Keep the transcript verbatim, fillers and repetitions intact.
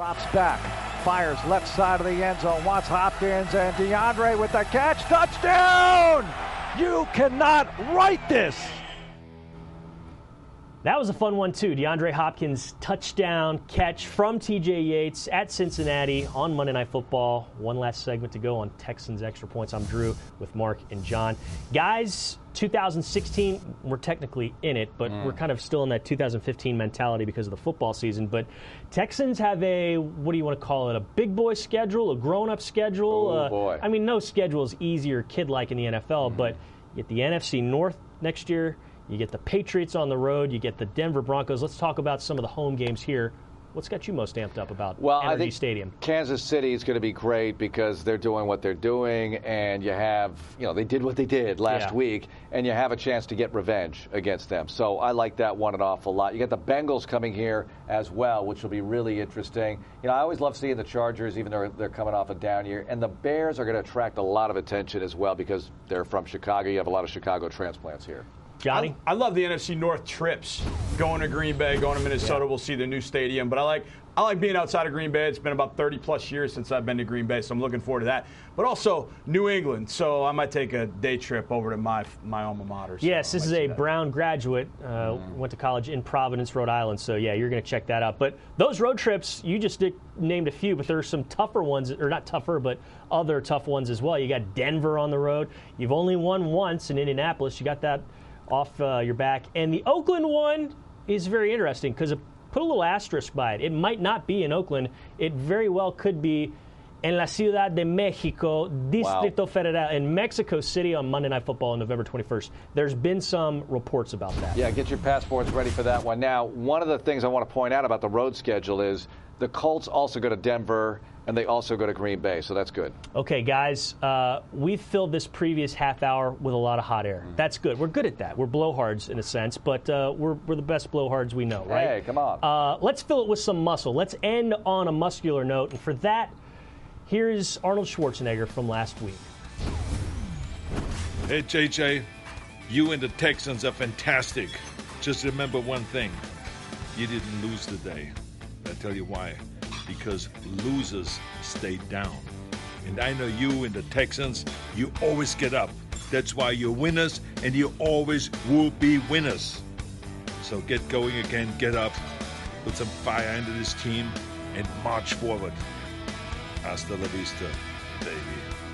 Drops back, fires left side of the end zone, wants Hopkins and DeAndre with the catch, touchdown! You cannot write this! That was a fun one, too. DeAndre Hopkins touchdown catch from T J Yates at Cincinnati on Monday Night Football. One last segment to go on Texans Extra Points. I'm Drew with Mark and John. Guys, two thousand sixteen, we're technically in it, but mm. we're kind of still in that two thousand fifteen mentality because of the football season. But Texans have a, what do you want to call it, a big boy schedule, a grown-up schedule? Oh, uh, boy. I mean, no schedule is easy or kid-like in the N F L, mm. but you get the N F C North next year. You get the Patriots on the road. You get the Denver Broncos. Let's talk about some of the home games here. What's got you most amped up about well, Energy I think Stadium? Kansas City is going to be great because they're doing what they're doing, and you have, you know, they did what they did last yeah. week, and you have a chance to get revenge against them. So I like that one an awful lot. You get the Bengals coming here as well, which will be really interesting. You know, I always love seeing the Chargers, even though they're coming off a down year, and the Bears are going to attract a lot of attention as well because they're from Chicago. You have a lot of Chicago transplants here. Johnny? I, I love the N F C North trips. Going to Green Bay, going to Minnesota, yeah. We'll see the new stadium. But I like I like being outside of Green Bay. It's been about thirty plus years since I've been to Green Bay, so I'm looking forward to that. But also New England, so I might take a day trip over to my my alma mater. So yes, this is a that. Brown graduate. Uh, mm. Went to college in Providence, Rhode Island. So yeah, you're going to check that out. But those road trips, you just did, named a few, but there are some tougher ones, or not tougher, but other tough ones as well. You got Denver on the road. You've only won once in Indianapolis. You got that off uh, your back. And the Oakland one is very interesting because put a little asterisk by it. It might not be in Oakland. It very well could be en la Ciudad de Mexico, Distrito wow. Federal, in Mexico City on Monday Night Football on November twenty-first. There's been some reports about that. Yeah, get your passports ready for that one. Now, one of the things I want to point out about the road schedule is the Colts also go to Denver, and they also go to Green Bay, so that's good. Okay, guys, uh, we filled this previous half hour with a lot of hot air. Mm. That's good. We're good at that. We're blowhards in a sense, but uh, we're, we're the best blowhards we know, right? Hey, come on. Uh, let's fill it with some muscle. Let's end on a muscular note, and for that, here's Arnold Schwarzenegger from last week. Hey, J J, you and the Texans are fantastic. Just remember one thing. You didn't lose today. I'll tell you why. Because losers stay down. And I know you and the Texans, you always get up. That's why you're winners, and you always will be winners. So get going again, get up, put some fire into this team, and march forward. Hasta la vista, baby.